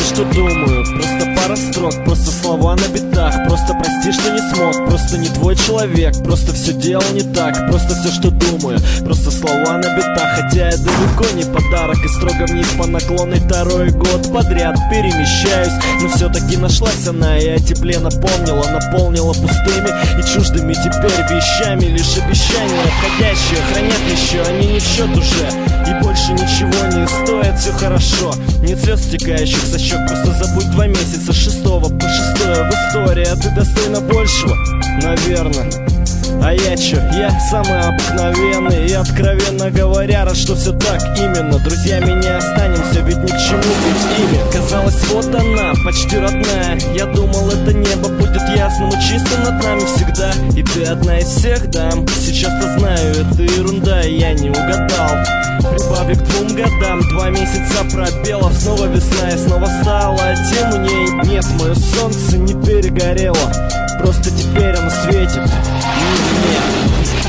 все, что думаю. Просто пара строк, просто слова на битах. Просто прости, что не смог, просто не твой человек. Просто все делал не так, просто все, что думаю. Просто слова на битах, хотя я далеко не подарок. И строго вниз по наклонной второй год подряд перемещаюсь. Но все-таки нашлась она и о тепле напомнила. Наполнила пустыми и чуждыми теперь вещами. Лишь обещания отходящие хранят еще, они не в счет уже. И больше ничего не стоит, все хорошо. Нет слез, стекающих со щек, просто забудь 2 месяца с 6 по 6 в истории. А ты достойна большего, наверное. А я чё? Я самый обыкновенный. И откровенно говоря, рад, что все так именно. Друзьями не останемся, ведь ни к чему быть ими. Казалось, вот она, почти родная. Я думал, это небо будет ясным и чистым над нами всегда. И ты одна из всех дам. Сейчас-то знаю, это ерунда, и я не угадал. Прибавлю к 2 годам, 2 месяца пробелов. Снова весна и снова стала темней. Нет, мое солнце не перегорело, просто теперь оно светит не мне.